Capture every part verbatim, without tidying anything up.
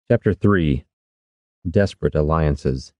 Chapter three. Desperate Alliances.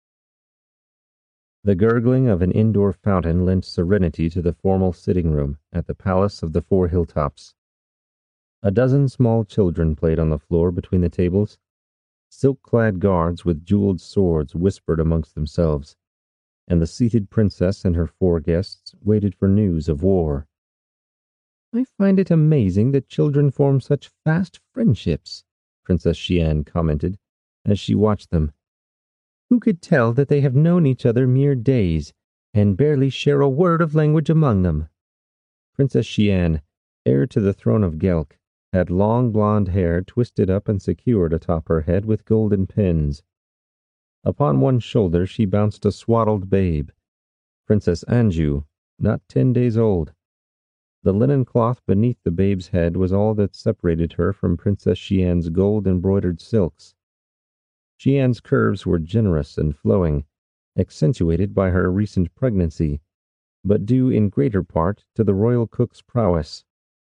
The gurgling of an indoor fountain lent serenity to the formal sitting room at the Palace of the Four Hilltops. A dozen small children played on the floor between the tables. Silk-clad guards with jeweled swords whispered amongst themselves, and the seated princess and her four guests waited for news of war. "I find it amazing that children form such fast friendships," Princess Xian commented as she watched them. "Who could tell that they have known each other mere days and barely share a word of language among them?" Princess Xian, heir to the throne of Gelk, had long blonde hair twisted up and secured atop her head with golden pins. Upon one shoulder she bounced a swaddled babe, Princess Anju, not ten days old. The linen cloth beneath the babe's head was all that separated her from Princess Xian's gold-embroidered silks. Xian's curves were generous and flowing, accentuated by her recent pregnancy, but due in greater part to the royal cook's prowess.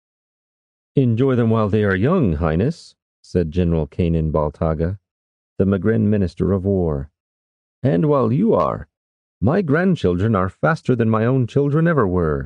"Enjoy them while they are young, Highness," said General Kanan Baltaga, the Magren Minister of War. "And while you are. My grandchildren are faster than my own children ever were."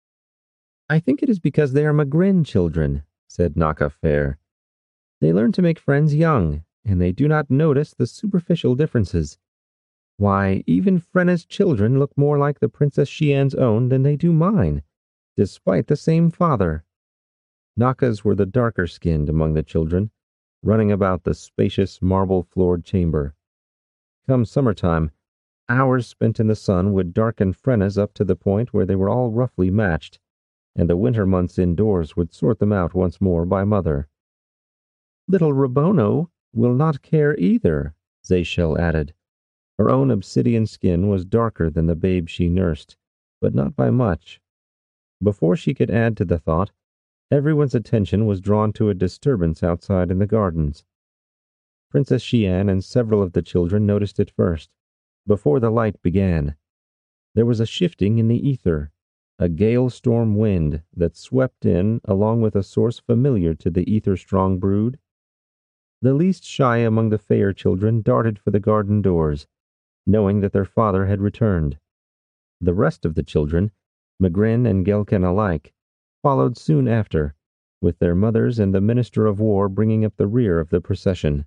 "I think it is because they are Magren children," said Naka Fair. "They learn to make friends young, and they do not notice the superficial differences. Why, even Frenna's children look more like the Princess Xian's own than they do mine, despite the same father." Naka's were the darker-skinned among the children, running about the spacious marble-floored chamber. Come summertime, hours spent in the sun would darken Frenna's up to the point where they were all roughly matched, and the winter months indoors would sort them out once more by mother. "Little Rabono will not care either," Zeychel added. Her own obsidian skin was darker than the babe she nursed, but not by much. Before she could add to the thought, everyone's attention was drawn to a disturbance outside in the gardens. Princess Xian and several of the children noticed it first, before the light began. There was a shifting in the ether, a gale storm wind that swept in along with a source familiar to the ether-strong brood. The least shy among the fair children darted for the garden doors, knowing that their father had returned. The rest of the children, Magren and Gelken alike, followed soon after, with their mothers and the Minister of War bringing up the rear of the procession.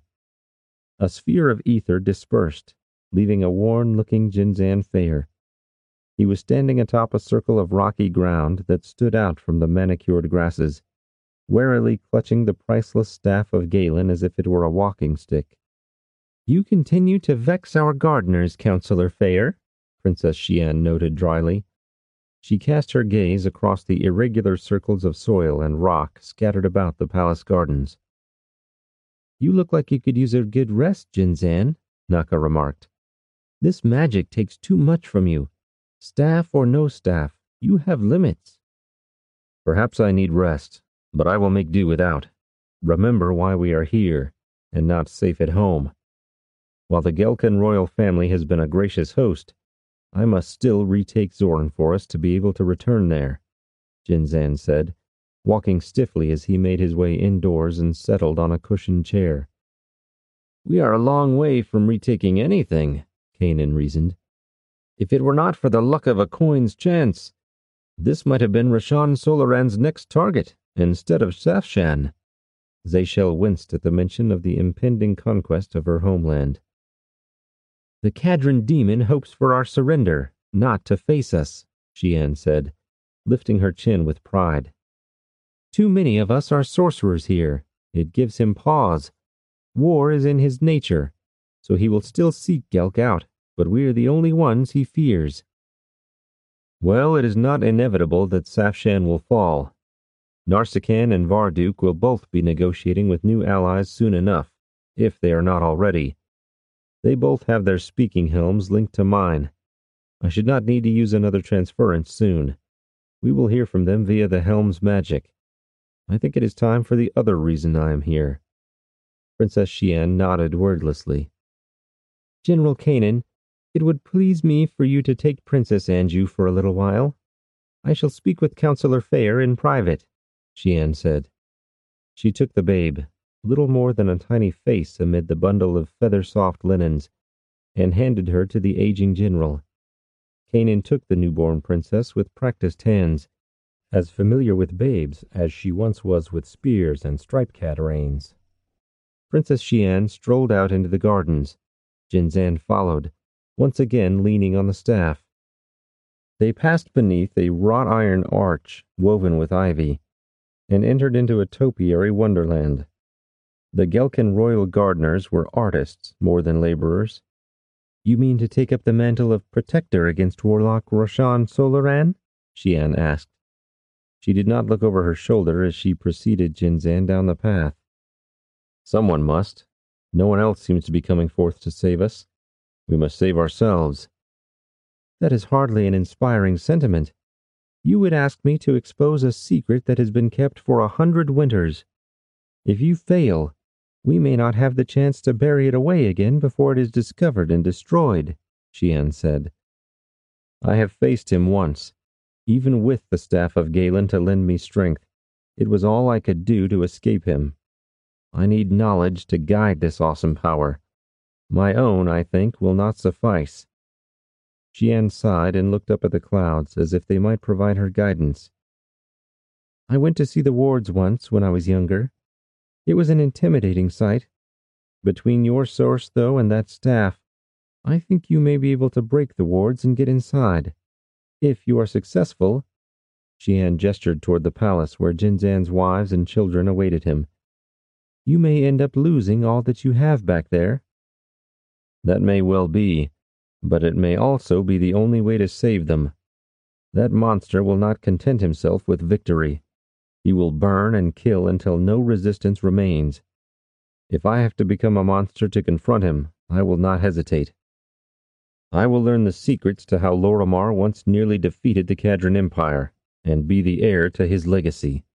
A sphere of ether dispersed, leaving a worn-looking Jinzan Fair. He was standing atop a circle of rocky ground that stood out from the manicured grasses, warily clutching the priceless staff of Galen as if it were a walking stick. "You continue to vex our gardeners, Councillor Fair," Princess Xian noted dryly. She cast her gaze across the irregular circles of soil and rock scattered about the palace gardens. "You look like you could use a good rest, Jinzan," Naka remarked. "This magic takes too much from you. Staff or no staff, you have limits." "Perhaps I need rest, but I will make do without. Remember why we are here, and not safe at home. While the Gelken royal family has been a gracious host, I must still retake Zorn for us to be able to return there," Jinzan said, walking stiffly as he made his way indoors and settled on a cushioned chair. "We are a long way from retaking anything," Kanan reasoned. "If it were not for the luck of a coin's chance, this might have been Rashan Solaran's next target instead of Safshan." Zeychel winced at the mention of the impending conquest of her homeland. "The Kadran demon hopes for our surrender, not to face us," Xian said, lifting her chin with pride. "Too many of us are sorcerers here. It gives him pause. War is in his nature, so he will still seek Gelk out, but we are the only ones he fears." "Well, it is not inevitable that Safshan will fall. Narsakan and Varduk will both be negotiating with new allies soon enough, if they are not already. They both have their speaking helms linked to mine. I should not need to use another transference soon. We will hear from them via the helm's magic. I think it is time for the other reason I am here." Princess Xian nodded wordlessly. "General Kanan, it would please me for you to take Princess Anju for a little while. I shall speak with Councillor Fair in private," Xian said. She took the babe, little more than a tiny face amid the bundle of feather-soft linens, and handed her to the aging general. Kanan took the newborn princess with practiced hands, as familiar with babes as she once was with spears and stripe-cat reins. Princess Xian strolled out into the gardens. Jinzan followed, once again leaning on the staff. They passed beneath a wrought-iron arch woven with ivy, and entered into a topiary wonderland. The Gelkin royal gardeners were artists more than laborers. "You mean to take up the mantle of protector against warlock Roshan Solaran?" Xian asked. She did not look over her shoulder as she preceded Jinzan down the path. "Someone must. No one else seems to be coming forth to save us. We must save ourselves." "That is hardly an inspiring sentiment. You would ask me to expose a secret that has been kept for a hundred winters. If you fail, we may not have the chance to bury it away again before it is discovered and destroyed," Xian said. "I have faced him once. Even with the staff of Galen to lend me strength, it was all I could do to escape him. I need knowledge to guide this awesome power. My own, I think, will not suffice." Xian sighed and looked up at the clouds as if they might provide her guidance. "I went to see the wards once when I was younger. It was an intimidating sight. Between your source, though, and that staff, I think you may be able to break the wards and get inside. If you are successful," Xian gestured toward the palace where Jinzan's wives and children awaited him, "you may end up losing all that you have back there." "That may well be, but it may also be the only way to save them. That monster will not content himself with victory. He will burn and kill until no resistance remains. If I have to become a monster to confront him, I will not hesitate. I will learn the secrets to how Lorimar once nearly defeated the Kadran Empire, and be the heir to his legacy."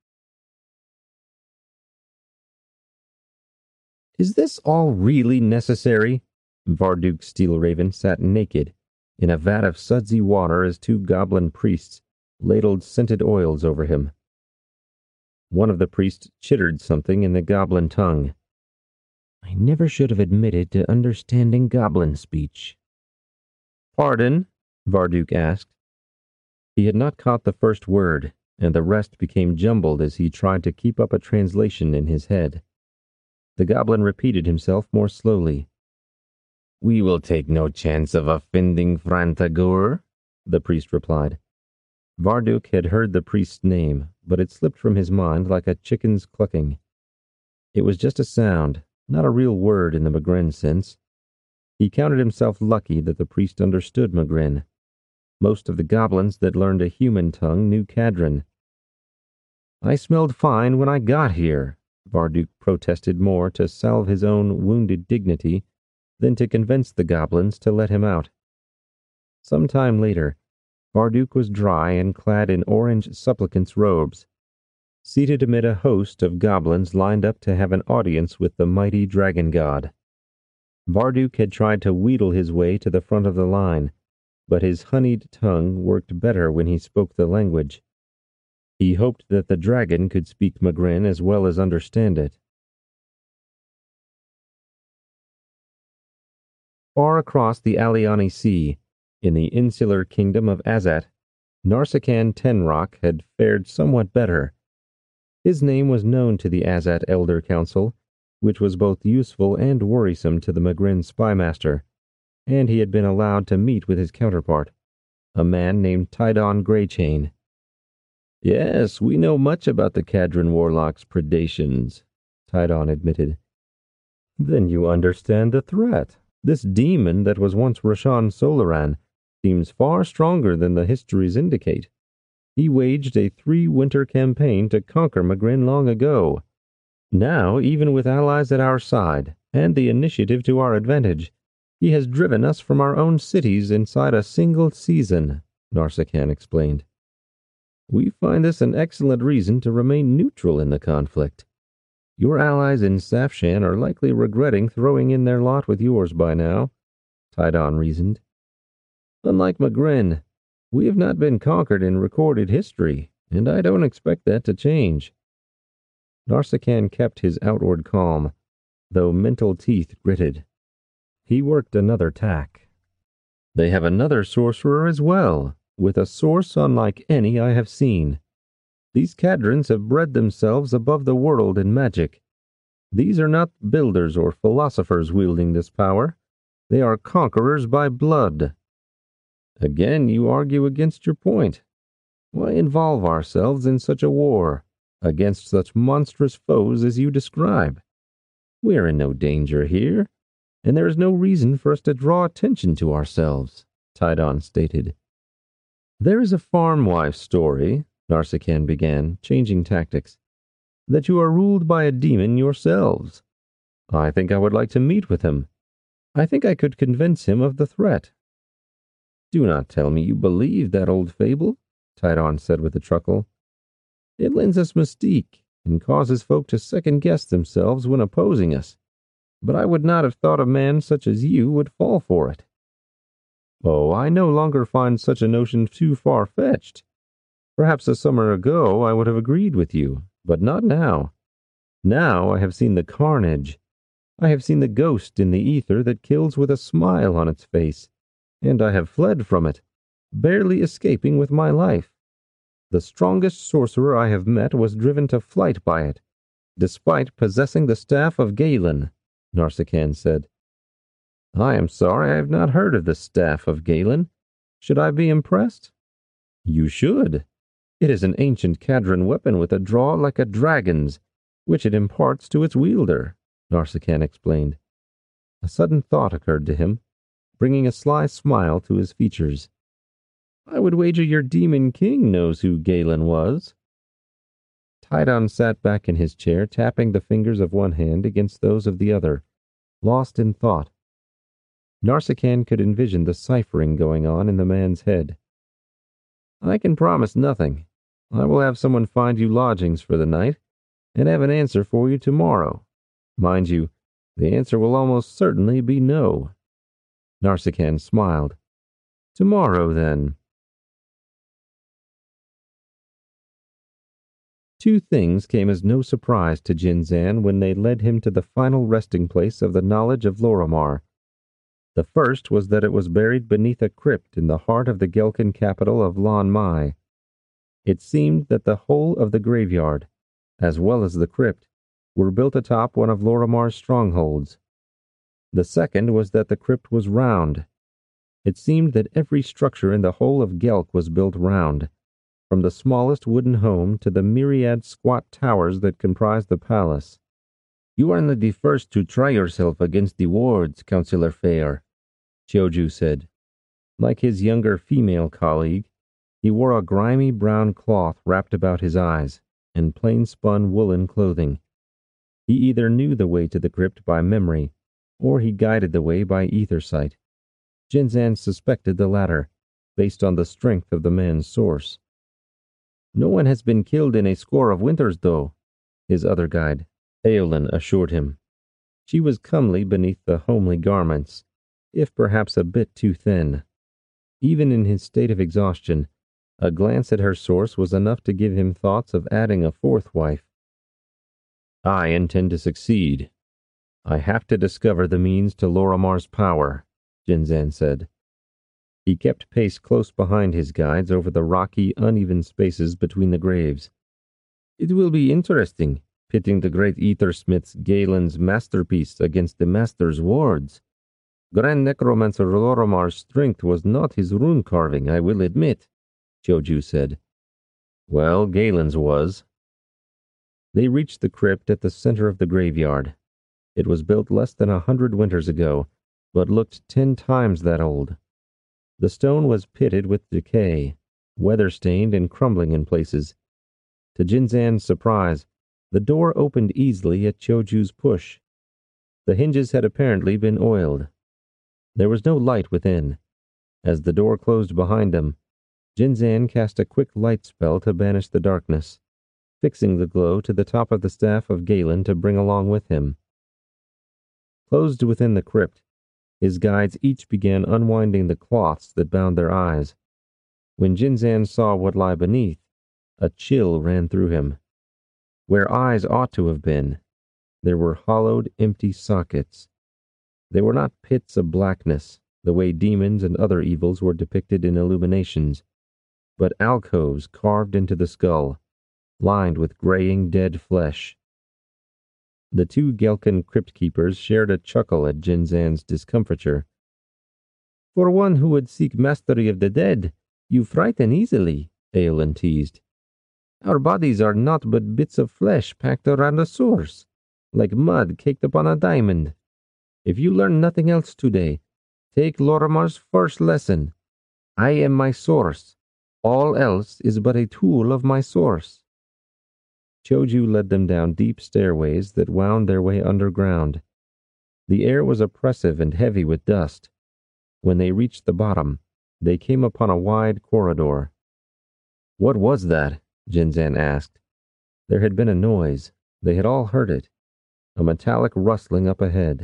"Is this all really necessary?" Varduk Steelraven sat naked, in a vat of sudsy water as two goblin priests ladled scented oils over him. One of the priests chittered something in the goblin tongue. "I never should have admitted to understanding goblin speech." "Pardon?" Varduk asked. He had not caught the first word, and the rest became jumbled as he tried to keep up a translation in his head. The goblin repeated himself more slowly. "We will take no chance of offending Frantagor," the priest replied. Varduk had heard the priest's name, but it slipped from his mind like a chicken's clucking. It was just a sound, not a real word in the Magrin sense. He counted himself lucky that the priest understood Magrin. Most of the goblins that learned a human tongue knew Kadran. "I smelled fine when I got here," Varduk protested, more to salve his own wounded dignity than to convince the goblins to let him out. Some time later, Varduk was dry and clad in orange supplicant's robes, seated amid a host of goblins lined up to have an audience with the mighty dragon god. Varduk had tried to wheedle his way to the front of the line, but his honeyed tongue worked better when he spoke the language. He hoped that the dragon could speak Magrin as well as understand it. Far across the Aliani Sea, in the insular kingdom of Azat, Narsakan Tenrock had fared somewhat better. His name was known to the Azat Elder Council, which was both useful and worrisome to the Magrin spymaster, and he had been allowed to meet with his counterpart, a man named Tidon Greychain. "Yes, we know much about the Kadran warlock's predations," Tidon admitted. "Then you understand the threat. This demon that was once Roshan Solaran seems far stronger than the histories indicate. He waged a three-winter campaign to conquer Magrin long ago. Now, even with allies at our side, and the initiative to our advantage, he has driven us from our own cities inside a single season," Narsakan explained. "We find this an excellent reason to remain neutral in the conflict. Your allies in Safshan are likely regretting throwing in their lot with yours by now," Tidon reasoned. "Unlike Magrin, we have not been conquered in recorded history, and I don't expect that to change." Narsakan kept his outward calm, though mental teeth gritted. He worked another tack. They have another sorcerer as well, with a source unlike any I have seen. These Khadrans have bred themselves above the world in magic. These are not builders or philosophers wielding this power. They are conquerors by blood. Again, you argue against your point. Why involve ourselves in such a war, against such monstrous foes as you describe? We are in no danger here, and there is no reason for us to draw attention to ourselves, Tidon stated. There is a farm wife story, Narsakan began, changing tactics, that you are ruled by a demon yourselves. I think I would like to meet with him. I think I could convince him of the threat. Do not tell me you believe that old fable, Tidon said with a chuckle. It lends us mystique and causes folk to second-guess themselves when opposing us, but I would not have thought a man such as you would fall for it. Oh, I no longer find such a notion too far-fetched. Perhaps a summer ago I would have agreed with you, but not now. Now I have seen the carnage. I have seen the ghost in the ether that kills with a smile on its face, and I have fled from it, barely escaping with my life. The strongest sorcerer I have met was driven to flight by it, despite possessing the staff of Galen, Narsakan said. I am sorry I have not heard of the staff of Galen. Should I be impressed? You should. It is an ancient Khadran weapon with a draw like a dragon's, which it imparts to its wielder, Narsakan explained. A sudden thought occurred to him, bringing a sly smile to his features. I would wager your demon king knows who Galen was. Tidon sat back in his chair, tapping the fingers of one hand against those of the other, lost in thought. Narsakan could envision the ciphering going on in the man's head. I can promise nothing. I will have someone find you lodgings for the night, and have an answer for you tomorrow. Mind you, the answer will almost certainly be no. Narsakan smiled. Tomorrow, then. Two things came as no surprise to Jinzan when they led him to the final resting place of the knowledge of Lorimar. The first was that it was buried beneath a crypt in the heart of the Gelkan capital of Lan Mai. It seemed that the whole of the graveyard, as well as the crypt, were built atop one of Lorimar's strongholds. The second was that the crypt was round. It seemed that every structure in the whole of Gelk was built round, from the smallest wooden home to the myriad squat towers that comprised the palace. You are not the first to try yourself against the wards, Councillor Fair, Chiuju said. Like his younger female colleague, he wore a grimy brown cloth wrapped about his eyes, and plain-spun woolen clothing. He either knew the way to the crypt by memory, or he guided the way by ether sight. Jinzan suspected the latter, based on the strength of the man's source. No one has been killed in a score of winters, though, his other guide, Aolin, assured him. She was comely beneath the homely garments, if perhaps a bit too thin. Even in his state of exhaustion, a glance at her source was enough to give him thoughts of adding a fourth wife. I intend to succeed. I have to discover the means to Lorimar's power, Jinzan said. He kept pace close behind his guides over the rocky, uneven spaces between the graves. It will be interesting, pitting the great Aethersmith's Galen's masterpiece against the Master's wards. Grand Necromancer Lorimar's strength was not his rune carving, I will admit, Chiuju said. Well, Galen's was. They reached the crypt at the center of the graveyard. It was built less than a hundred winters ago, but looked ten times that old. The stone was pitted with decay, weather-stained and crumbling in places. To Jinzan's surprise, the door opened easily at Chiuju's push. The hinges had apparently been oiled. There was no light within. As the door closed behind them, Jinzan cast a quick light spell to banish the darkness, fixing the glow to the top of the staff of Galen to bring along with him. Closed within the crypt, his guides each began unwinding the cloths that bound their eyes. When Jinzan saw what lay beneath, a chill ran through him. Where eyes ought to have been, there were hollowed, empty sockets. They were not pits of blackness, the way demons and other evils were depicted in illuminations, but alcoves carved into the skull, lined with graying dead flesh. The two Gelken crypt-keepers shared a chuckle at Jinzan's discomfiture. "For one who would seek mastery of the dead, you frighten easily," Aelin teased. "Our bodies are naught but bits of flesh packed around a source, like mud caked upon a diamond. If you learn nothing else today, take Lorimar's first lesson. I am my source. All else is but a tool of my source." Choju led them down deep stairways that wound their way underground. The air was oppressive and heavy with dust. When they reached the bottom, they came upon a wide corridor. "What was that?" Jinzan asked. There had been a noise. They had all heard it. A metallic rustling up ahead.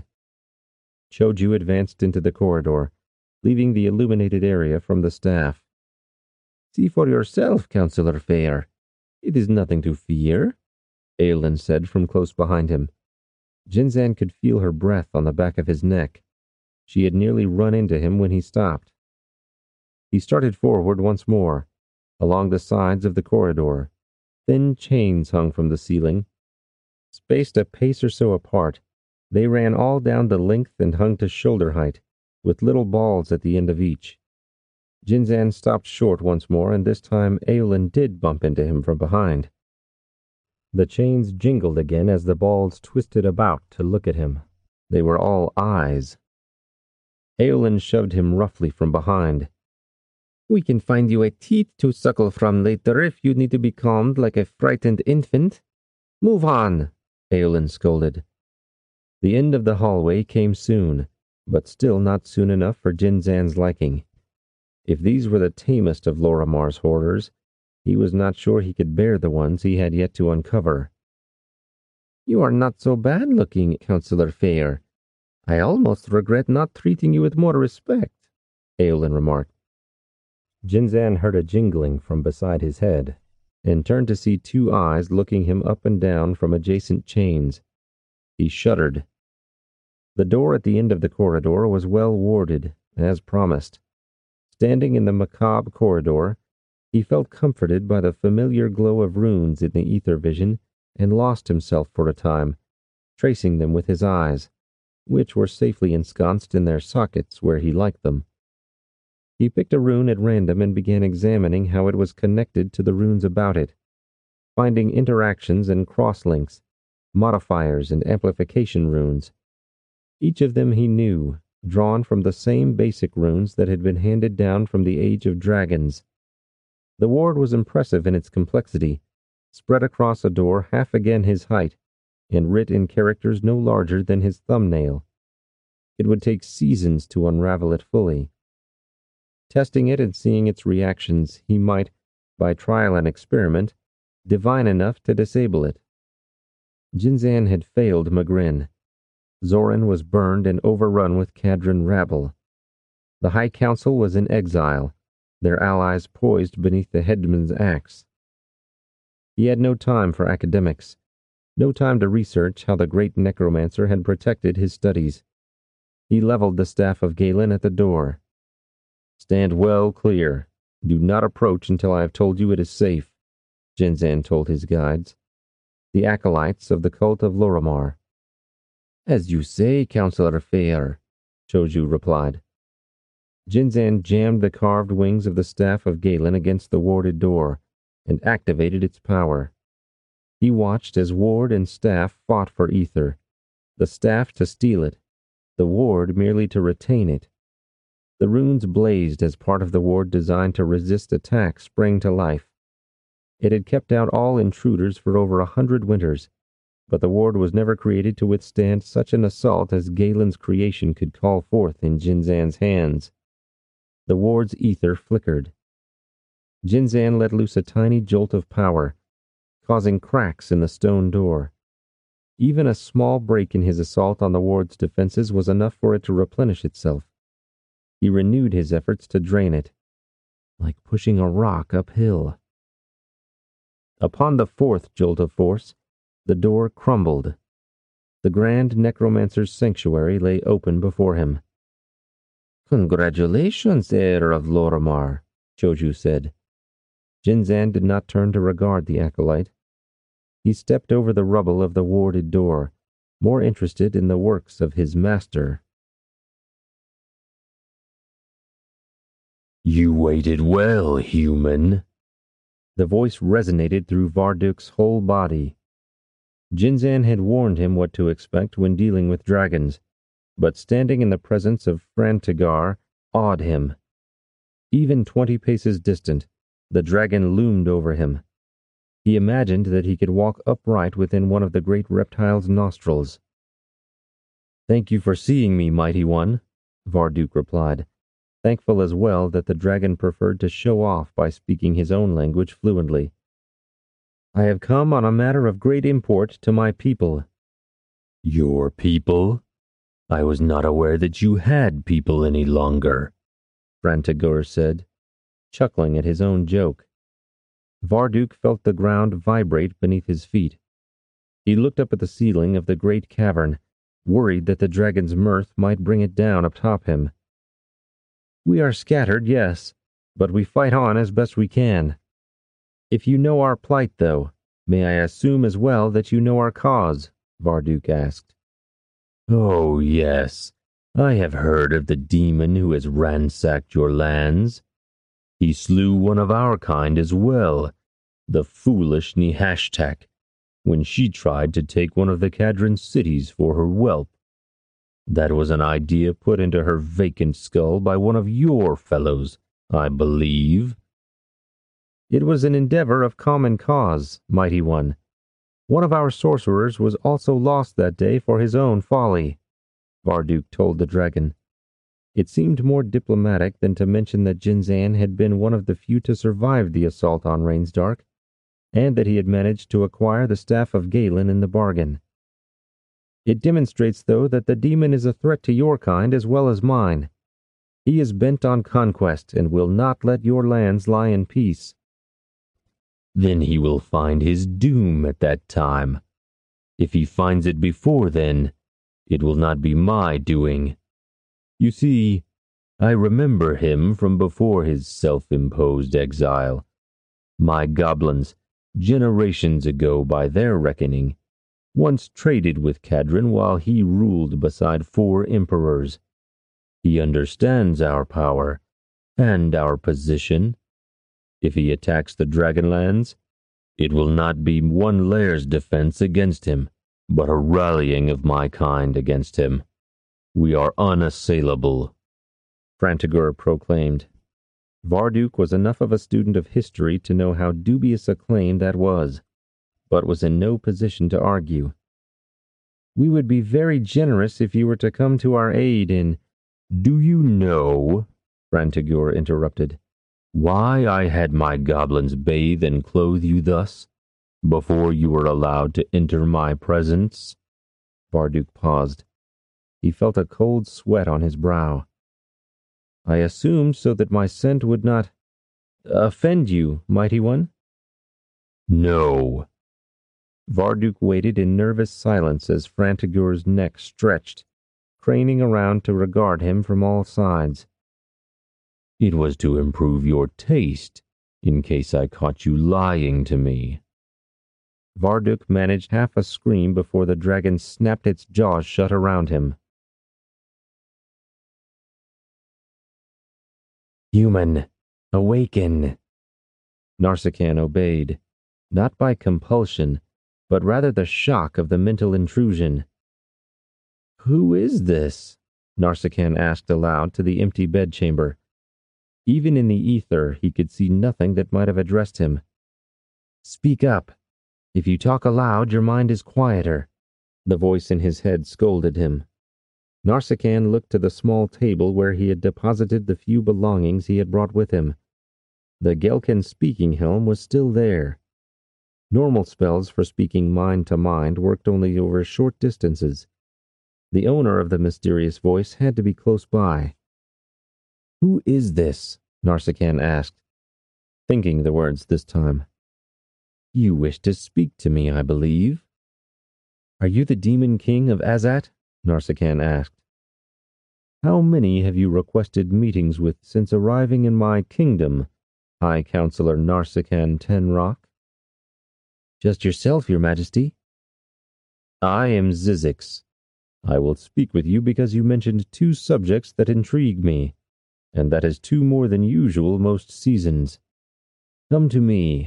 Choju advanced into the corridor, leaving the illuminated area from the staff. "See for yourself, Councillor Fair. It is nothing to fear," Aelin said from close behind him. Jinzan could feel her breath on the back of his neck. She had nearly run into him when he stopped. He started forward once more, along the sides of the corridor. Thin chains hung from the ceiling. Spaced a pace or so apart, they ran all down the length and hung to shoulder height, with little balls at the end of each. Jinzan stopped short once more, and this time Aelin did bump into him from behind. The chains jingled again as the balls twisted about to look at him. They were all eyes. Aelin shoved him roughly from behind. "We can find you a teat to suckle from later if you need to be calmed like a frightened infant. Move on," Aelin scolded. The end of the hallway came soon, but still not soon enough for Jinzan's liking. If these were the tamest of Lorimar's horrors, he was not sure he could bear the ones he had yet to uncover. "You are not so bad looking, Councillor Fair. I almost regret not treating you with more respect," Aelin remarked. Jinzan heard a jingling from beside his head, and turned to see two eyes looking him up and down from adjacent chains. He shuddered. The door at the end of the corridor was well warded, as promised. Standing in the macabre corridor, he felt comforted by the familiar glow of runes in the ether vision and lost himself for a time, tracing them with his eyes, which were safely ensconced in their sockets where he liked them. He picked a rune at random and began examining how it was connected to the runes about it, finding interactions and cross-links, modifiers and amplification runes. Each of them he knew, drawn from the same basic runes that had been handed down from the Age of Dragons. The ward was impressive in its complexity, spread across a door half again his height, and writ in characters no larger than his thumbnail. It would take seasons to unravel it fully. Testing it and seeing its reactions, he might, by trial and experiment, divine enough to disable it. Jinzan had failed Magrin. Zorin was burned and overrun with Kadran rabble. The High Council was in exile, their allies poised beneath the headman's axe. He had no time for academics, no time to research how the great necromancer had protected his studies. He leveled the staff of Galen at the door. "Stand well clear. Do not approach until I have told you it is safe," Jinzan told his guides, the acolytes of the cult of Lorimar. "As you say, Councillor Fair," Choju replied. Jinzan jammed the carved wings of the staff of Galen against the warded door and activated its power. He watched as ward and staff fought for ether, the staff to steal it, the ward merely to retain it. The runes blazed as part of the ward designed to resist attack sprang to life. It had kept out all intruders for over a hundred winters, but the ward was never created to withstand such an assault as Galen's creation could call forth in Jinzan's hands. The ward's ether flickered. Jinzan let loose a tiny jolt of power, causing cracks in the stone door. Even a small break in his assault on the ward's defenses was enough for it to replenish itself. He renewed his efforts to drain it, like pushing a rock uphill. Upon the fourth jolt of force, The door crumbled. The Grand Necromancer's sanctuary lay open before him. "Congratulations, heir of Lorimar," Choju said. Jinzan did not turn to regard the acolyte. He stepped over the rubble of the warded door, more interested in the works of his master. "You waited well, human." The voice resonated through Varduk's whole body. Jinzan had warned him what to expect when dealing with dragons, but standing in the presence of Frantigar awed him. Even twenty paces distant, the dragon loomed over him. He imagined that he could walk upright within one of the great reptile's nostrils. "Thank you for seeing me, mighty one," Varduk replied, thankful as well that the dragon preferred to show off by speaking his own language fluently. "I have come on a matter of great import to my people." "Your people? I was not aware that you had people any longer," Frantigar said, chuckling at his own joke. Varduk felt the ground vibrate beneath his feet. He looked up at the ceiling of the great cavern, worried that the dragon's mirth might bring it down atop him. "We are scattered, yes, but we fight on as best we can. If you know our plight, though, may I assume as well that you know our cause?" Varduk asked. "Oh, yes. I have heard of the demon who has ransacked your lands. He slew one of our kind as well, the foolish Nihashtak, when she tried to take one of the Kadron cities for her whelp. That was an idea put into her vacant skull by one of your fellows, I believe." "It was an endeavor of common cause, mighty one. One of our sorcerers was also lost that day for his own folly," Varduk told the dragon. It seemed more diplomatic than to mention that Jinzan had been one of the few to survive the assault on Rainsdark, and that he had managed to acquire the staff of Galen in the bargain. "It demonstrates, though, that the demon is a threat to your kind as well as mine. He is bent on conquest and will not let your lands lie in peace." "Then he will find his doom at that time. If he finds it before then, it will not be my doing. You see, I remember him from before his self-imposed exile. My goblins, generations ago by their reckoning, once traded with Kadron while he ruled beside four emperors. He understands our power and our position. If he attacks the Dragonlands, it will not be one lair's defense against him, but a rallying of my kind against him. We are unassailable," Frantigar proclaimed. Varduk was enough of a student of history to know how dubious a claim that was, but was in no position to argue. "We would be very generous if you were to come to our aid in—" "Do you know," Frantigar interrupted, "why I had my goblins bathe and clothe you thus, before you were allowed to enter my presence?" Varduk paused. He felt a cold sweat on his brow. "I assumed so that my scent would not offend you, mighty one?" "No." Varduk waited in nervous silence as Frantigar's neck stretched, craning around to regard him from all sides. "It was to improve your taste, in case I caught you lying to me." Varduk managed half a scream before the dragon snapped its jaws shut around him. "Human, awaken!" Narsarkan obeyed, not by compulsion, but rather the shock of the mental intrusion. "Who is this?" Narsarkan asked aloud to the empty bedchamber. Even in the ether, he could see nothing that might have addressed him. "Speak up. If you talk aloud, your mind is quieter," the voice in his head scolded him. Narsarkan looked to the small table where he had deposited the few belongings he had brought with him. The Gelken speaking helm was still there. Normal spells for speaking mind to mind worked only over short distances. The owner of the mysterious voice had to be close by. "Who is this?" Narsarkan asked, thinking the words this time. "You wish to speak to me, I believe," "Are you the Demon King of Azat?" Narsakan asked. "How many have you requested meetings with since arriving in my kingdom, High Counselor Narsakan Tenrock?" "Just yourself, Your Majesty." "I am Zizix. I will speak with you because you mentioned two subjects that intrigue me, and that is two more than usual most seasons. Come to me."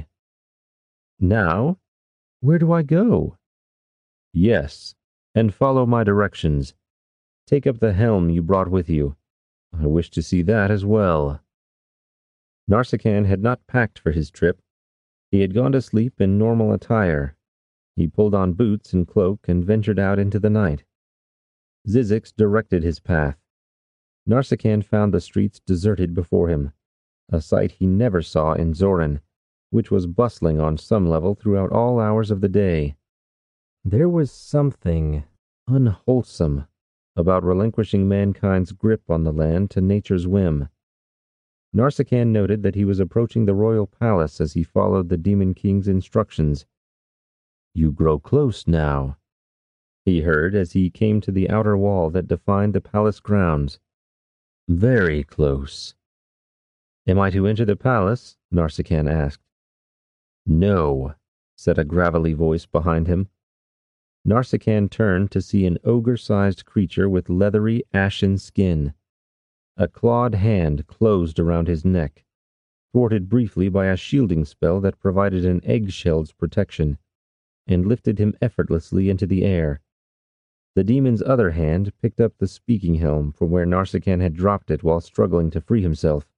"Now? Where do I go?" "Yes, and follow my directions. Take up the helm you brought with you. I wish to see that as well." Narsakan had not packed for his trip. He had gone to sleep in normal attire. He pulled on boots and cloak and ventured out into the night. Zizix directed his path. Narsakan found the streets deserted before him, a sight he never saw in Zorin, which was bustling on some level throughout all hours of the day. There was something unwholesome about relinquishing mankind's grip on the land to nature's whim. Narsakan noted that he was approaching the royal palace as he followed the Demon King's instructions. "You grow close now," he heard as he came to the outer wall that defined the palace grounds. "Very close." "Am I to enter the palace?" Narsakan asked. "No," said a gravelly voice behind him. Narsakan turned to see an ogre-sized creature with leathery, ashen skin. A clawed hand closed around his neck, thwarted briefly by a shielding spell that provided an eggshell's protection, and lifted him effortlessly into the air. The demon's other hand picked up the speaking helm from where Narsakan had dropped it while struggling to free himself.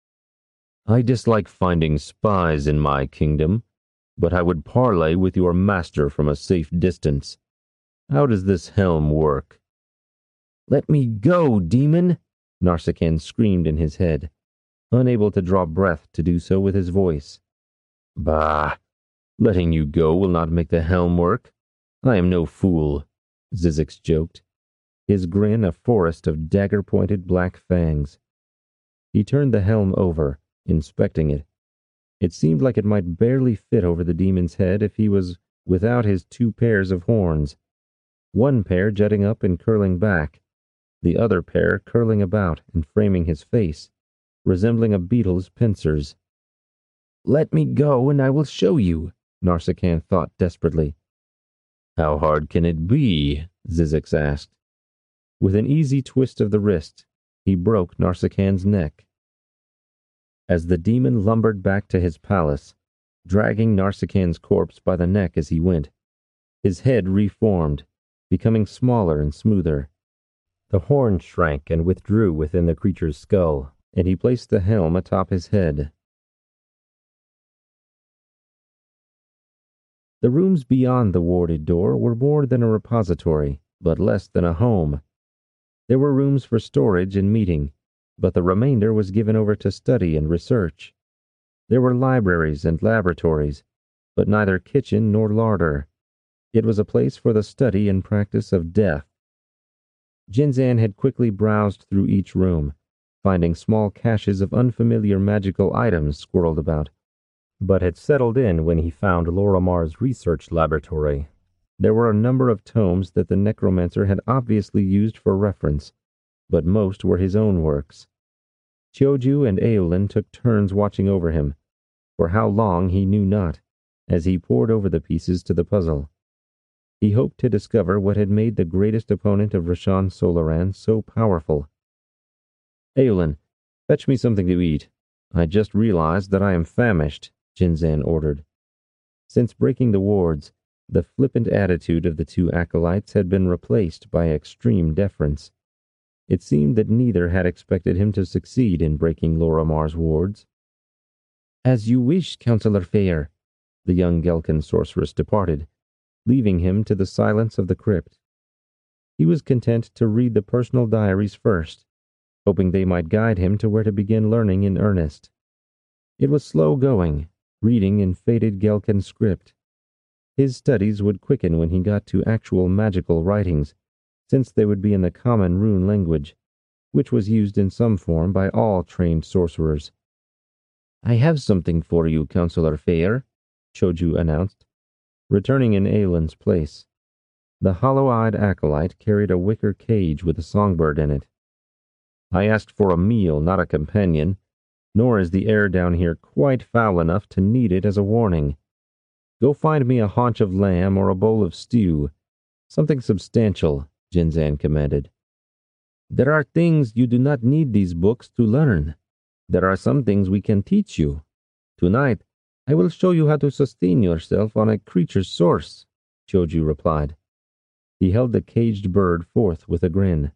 "I dislike finding spies in my kingdom, but I would parley with your master from a safe distance. How does this helm work?" "Let me go, demon!" Narsakan screamed in his head, unable to draw breath to do so with his voice. "Bah! Letting you go will not make the helm work. I am no fool," Zizix joked, his grin a forest of dagger-pointed black fangs. He turned the helm over, inspecting it. It seemed like it might barely fit over the demon's head if he was without his two pairs of horns, one pair jutting up and curling back, the other pair curling about and framing his face, resembling a beetle's pincers. "Let me go and I will show you," Narsakan thought desperately. "How hard can it be?" Zizix asked. With an easy twist of the wrist, he broke Narsakan's neck. As the demon lumbered back to his palace, dragging Narsakan's corpse by the neck as he went, his head reformed, becoming smaller and smoother. The horn shrank and withdrew within the creature's skull, and he placed the helm atop his head. The rooms beyond the warded door were more than a repository, but less than a home. There were rooms for storage and meeting, but the remainder was given over to study and research. There were libraries and laboratories, but neither kitchen nor larder. It was a place for the study and practice of death. Jinzan had quickly browsed through each room, finding small caches of unfamiliar magical items squirreled about, but had settled in when he found Lorimar's research laboratory. There were a number of tomes that the necromancer had obviously used for reference, but most were his own works. Choju and Aolin took turns watching over him, for how long he knew not, as he pored over the pieces to the puzzle. He hoped to discover what had made the greatest opponent of Rashan Solaran so powerful. "Aolin, fetch me something to eat. I just realized that I am famished," Jinzan ordered. Since breaking the wards, the flippant attitude of the two acolytes had been replaced by extreme deference. It seemed that neither had expected him to succeed in breaking Lorimar's wards. "As you wish, Counselor Fair." The young Gelkan sorceress departed, leaving him to the silence of the crypt. He was content to read the personal diaries first, hoping they might guide him to where to begin learning in earnest. It was slow going, reading in faded Gelkan script. His studies would quicken when he got to actual magical writings, since they would be in the common rune language, which was used in some form by all trained sorcerers. "I have something for you, Counselor Fair," Choju announced, returning in Aelin's place. The hollow-eyed acolyte carried a wicker cage with a songbird in it. I asked for a meal, not a companion, nor is the air down here quite foul enough to need it as a warning. Go find me a haunch of lamb or a bowl of stew. Something substantial, Jinzan commanded. There are things you do not need these books to learn. There are some things we can teach you. Tonight, I will show you how to sustain yourself on a creature's source, Choju replied. He held the caged bird forth with a grin.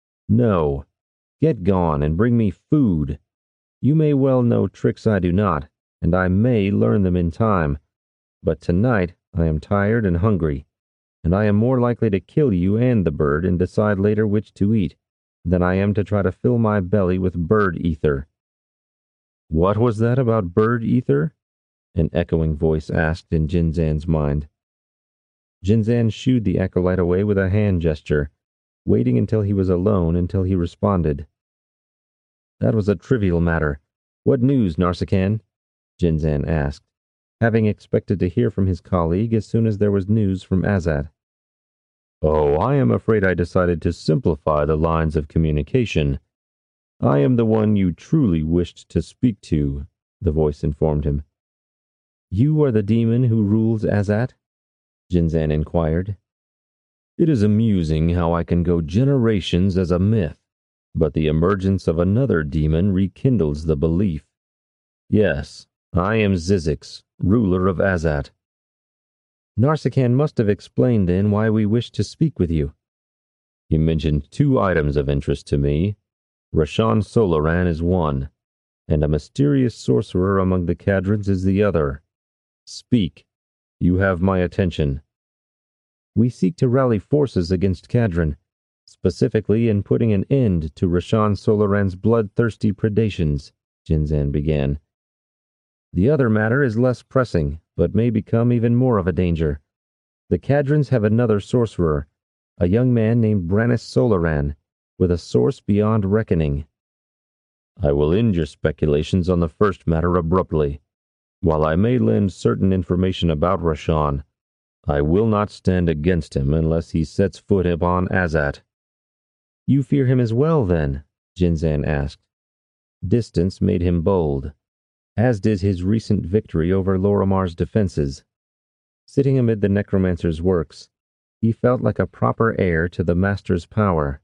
No, get gone and bring me food. You may well know tricks I do not, and I may learn them in time. But tonight I am tired and hungry, and I am more likely to kill you and the bird and decide later which to eat than I am to try to fill my belly with bird ether. What was that about bird ether? An echoing voice asked in Jinzan's mind. Jinzan shooed the acolyte away with a hand gesture, waiting until he was alone until he responded. That was a trivial matter. What news, Narsakan? Jinzan asked, having expected to hear from his colleague as soon as there was news from Azat. Oh, I am afraid I decided to simplify the lines of communication. I am the one you truly wished to speak to, the voice informed him. You are the demon who rules Azat? Jinzan inquired. It is amusing how I can go generations as a myth, but the emergence of another demon rekindles the belief. Yes, I am Zizix, ruler of Azat. Narsakan must have explained then why we wished to speak with you. He mentioned two items of interest to me. Rashan Solaran is one, and a mysterious sorcerer among the Cadrons is the other. Speak. You have my attention. We seek to rally forces against Cadron, specifically in putting an end to Rashan Solaran's bloodthirsty predations, Jinzan began. The other matter is less pressing, but may become even more of a danger. The Cadrons have another sorcerer, a young man named Brannis Solaran, with a source beyond reckoning. I will end your speculations on the first matter abruptly. While I may lend certain information about Rashan, I will not stand against him unless he sets foot upon Azat. You fear him as well, then? Jinzan asked. Distance made him bold, as did his recent victory over Lorimar's defenses. Sitting amid the necromancer's works, he felt like a proper heir to the master's power.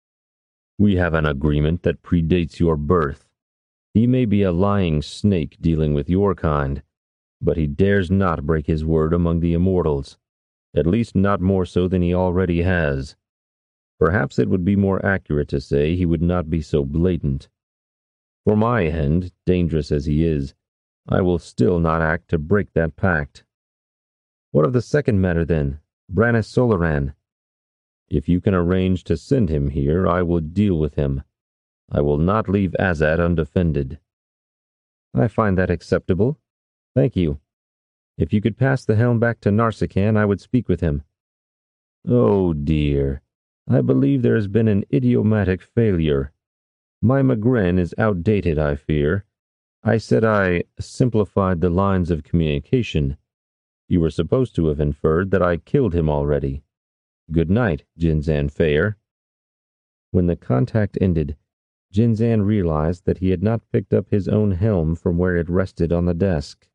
We have an agreement that predates your birth. He may be a lying snake dealing with your kind, but he dares not break his word among the immortals, at least not more so than he already has. Perhaps it would be more accurate to say he would not be so blatant. For my end, dangerous as he is, I will still not act to break that pact. What of the second matter, then, Brannis Solaran? If you can arrange to send him here, I will deal with him. I will not leave Azat undefended. I find that acceptable. Thank you. If you could pass the helm back to Narsakan, I would speak with him. Oh dear, I believe there has been an idiomatic failure. My Magren is outdated, I fear. I said I simplified the lines of communication. You were supposed to have inferred that I killed him already. Good night, Jinzan Fair. When the contact ended, Jinzan realized that he had not picked up his own helm from where it rested on the desk.